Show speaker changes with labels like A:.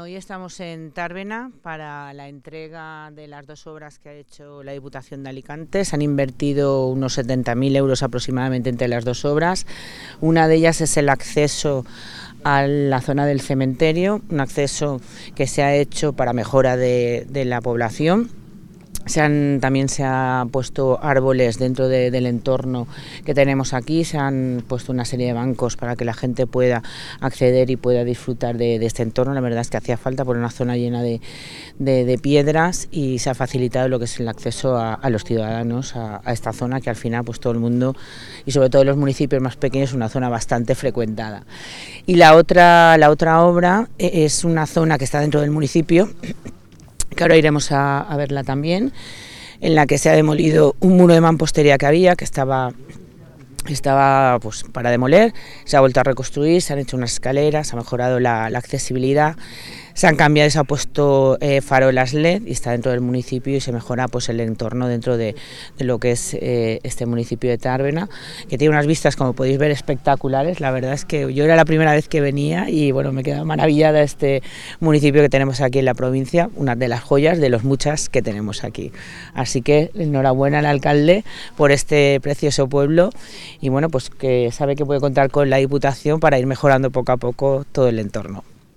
A: Hoy estamos en Tárvena para la entrega de las dos obras que ha hecho la Diputación de Alicante. Se han invertido unos 70.000 euros aproximadamente entre las dos obras. Una de ellas es el acceso a la zona del cementerio, un acceso que se ha hecho para mejora de la población. También se han puesto árboles dentro del entorno que tenemos aquí, se han puesto una serie de bancos para que la gente pueda acceder y pueda disfrutar de este entorno. La verdad es que hacía falta por una zona llena de piedras, y se ha facilitado lo que es el acceso a los ciudadanos a esta zona, que al final pues todo el mundo, y sobre todo los municipios más pequeños, es una zona bastante frecuentada. Y la otra obra es una zona que está dentro del municipio, que ahora iremos a verla también, en la que se ha demolido un muro de mampostería que había, que estaba pues para demoler. Se ha vuelto a reconstruir, se han hecho unas escaleras, se ha mejorado la accesibilidad, se han cambiado y se ha puesto farolas LED, y está dentro del municipio, y se mejora pues el entorno dentro de lo que es este municipio de Tárvena, que tiene unas vistas, como podéis ver, espectaculares. La verdad es que yo era la primera vez que venía y bueno, me he quedado maravillada de este municipio que tenemos aquí en la provincia, una de las joyas de los muchas que tenemos aquí. Así que enhorabuena al alcalde por este precioso pueblo, y bueno, pues que sabe que puede contar con la Diputación para ir mejorando poco a poco todo el entorno.